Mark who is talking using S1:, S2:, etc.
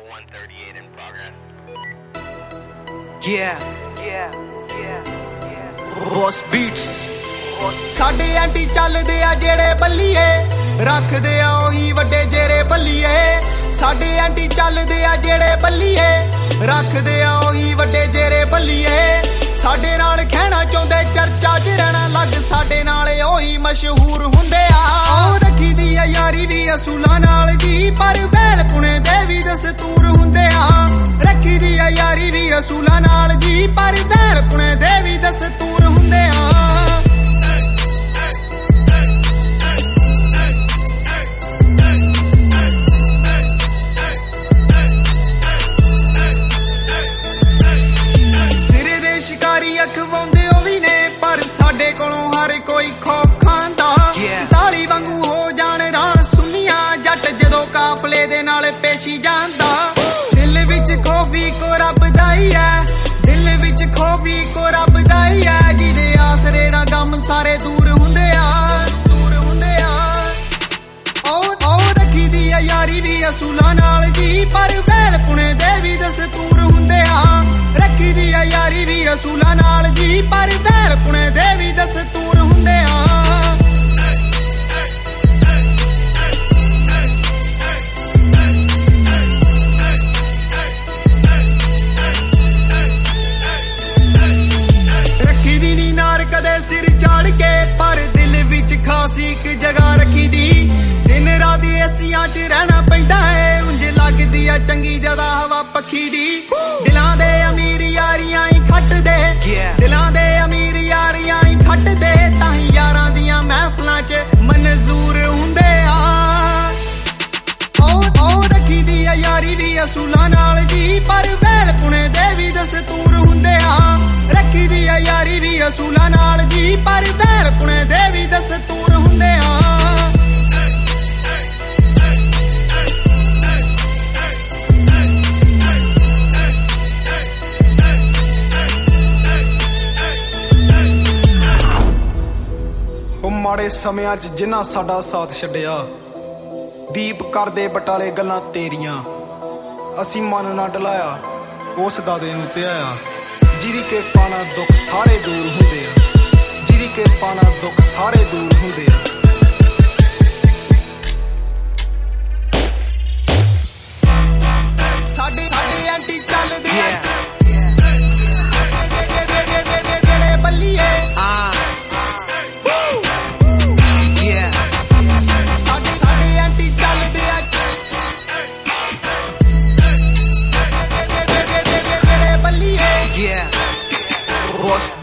S1: Bravo 138 in progress.
S2: Boss Beats
S3: ਸਾਡੇ ਐਂਟੀ ਚੱਲਦੇ ਆ ਜਿਹੜੇ ਬੱਲੀਏ ਰੱਖਦੇ ਆ ਉਹੀ ਵੱਡੇ ਜਿਹੜੇ ਬੱਲੀਏ ਸਾਡੇ ਐਂਟੀ ਚੱਲਦੇ ਆ ਜਿਹੜੇ ਬੱਲੀਏ ਰੱਖਦੇ ਆ ਉਹੀ ਵੱਡੇ ਜਿਹੜੇ ਬੱਲੀਏ ਸਾਡੇ ਨਾਲ ਖਹਿਣਾ ਚਾਹੁੰਦੇ ਚਰਚਾ 'ਚ ਰਹਿਣਾ ਲੱਗ ਸਾਡੇ ਨਾਲ ਉਹੀ ਮਸ਼ਹੂਰ ਹੁੰਦੇ ਆ ਉਹ ਰੱਖੀ ਦੀ ਆ ਯਾਰੀ ਵੀ ਅਸੂਲਾਂ ਨਾਲ ਜੀ ਪਰ ਵੈਲ ਪੁਣੇ ਦੇ ਵੀ ਦਸਤੂਰ ਹੁੰਦੇ ਆ ਰੱਖੀ ਦੀ ਆ ਯਾਰੀ ਵੀ ਅਸੂਲਾਂ ਨਾਲ ਜੀ ਪਰ ਵੈਲ ਪੁਣੇ ਦੇ ਵੀ ਦਸਤੂਰ ਹੁੰਦੇ ਆ ਅਖਵਾਉਂਦੇ ਉਹ ਵੀ ਨੇ ਪਰ ਸਾਡੇ ਕੋਲੋਂ ਹਰ ਕੋਈ ਖੌਫ ਖਾਂਦਾ ਤਾਲੀ ਵਾਂਗੂ ਹੋ ਜਾਣ ਰਾਹ ਸੁਨੀਆਂ ਜੱਟ ਜਦੋਂ ਕਾਫਲੇ ਦੇ ਨਾਲ ਪੇਸ਼ੀ ਜਾਂਦਾ ਦਿਲ ਵਿੱਚ ਖੌਫ ਵੀ ਕੋ ਰੱਬ ਦਾ ਹੀ ਹੈ ਦਿਲ ਵਿੱਚ ਖੌਫ ਵੀ ਕੋ ਰੱਬ ਦਾ ਹੀ ਹੈ ਜਿਹਦੇ ਆਸਰੇ ਨਾਲ ਗਮ ਸਾਰੇ ਦੂਰ ਹੁੰਦੇ ਆ ਉਹ ਰੱਖੀ ਦੀ ਆ ਯਾਰੀ ਵੀ ਅਸੂਲਾਂ ਨਾਲ ਜੀ ਪਰ ਵੈਲ ਪੁਣੇ ਦੇ ਵੀ ਦਸਤੂਰ ਹੁੰਦੇ ਆ ਰੱਖੀ ਦੀ ਆ ਯਾਰੀ ਵੀ ਅਸੂਲਾਂ ਨਾਲ ਜੀ ਪਰ ਵੈਲ ਪੁਣੇ ਦੇ ਵੀ ਦਸਤੂਰ ਹੁੰਦੇ ਆ ਰੱਖੀ ਦੀ ਨੀ ਨਾਰ ਕਦੇ ਸਿਰ ਚਾੜ ਕੇ ਪਰ ਦਿਲ ਵਿੱਚ ਖਾਸ ਇੱਕ ਜਗ੍ਹਾ ਰੱਖੀ ਦੀ ਦਿਨ ਰਾਤ ਏਸੀਆਂ 'ਚ ਰਹਿਣਾ ਪੈਂਦਾ ਏ ਉਂਝ ਲੱਗਦੀ ਆ ਚੰਗੀ ਜਦਾ ਹਵਾ ਪੱਖੀ ਦੀ ਦਿਲਾਂ ਦੇ ਅਮੀਰ ਯਾਰੀਆਂ ਹੀ ਖੱਟਦੇ ਦਿਲਾਂ ਦੇ ਅਮੀਰ ਯਾਰੀਆਂ ਹੀ ਖੱਟਦੇ ਤਾਂ ਹੀ ਯਾਰਾਂ ਦੀਆਂ ਮਹਿਫਲਾਂ 'ਚ ਮਨਜ਼ੂਰ ਹੁੰਦੇ ਆ ਉਹ ਰੱਖੀ ਦੀ ਆ ਯਾਰੀ ਵੀ ਅਸੂਲਾਂ ਨਾਲ ਜੀ ਪਰ ਵੈਲ ਪੁਣੇ ਦੇ ਵੀ ਦਸਤੂਰ ਹੁੰਦੇ ਆ ਰੱਖੀ ਦੀ ਆ ਯਾਰੀ ਵੀ ਅਸੂਲਾਂ ਨਾਲ ਜੀ ਪਰ ਵੈਲ ਪੁਣੇ ਦੇ ਵੀ ਦਸਤੂਰ ਹੁੰਦੇ ਆ
S4: ਮਾੜੇ ਸਮਿਆਂ 'ਚ ਜਿਨ੍ਹਾਂ ਸਾਡਾ ਸਾਥ ਛੱਡਿਆ ਦੀਪ ਕਰਦੇ ਬਟਾਲੇ ਗੱਲਾਂ ਤੇਰੀਆਂ ਅਸੀਂ ਮਨ ਨਾ ਡਲਾਇਆ ਉਸ ਦਾਦੇ ਨੂੰ ਧਿਆਇਆ ਜਿਹਦੀ ਕਿਰਪਾ ਨਾਲ ਦੁੱਖ ਸਾਰੇ ਦੂਰ ਹੁੰਦੇ ਆ ਜਿਹਦੀ ਕਿਰਪਾ ਨਾਲ ਦੁੱਖ ਸਾਰੇ ਦੂਰ ਹੁੰਦੇ ਆ
S3: ਸਾਡੇ ਐਂਟੀ ਚੱਲਦੇ ਆ ਜਿਹੜੇ ਬੱਲੀਏ
S2: Boss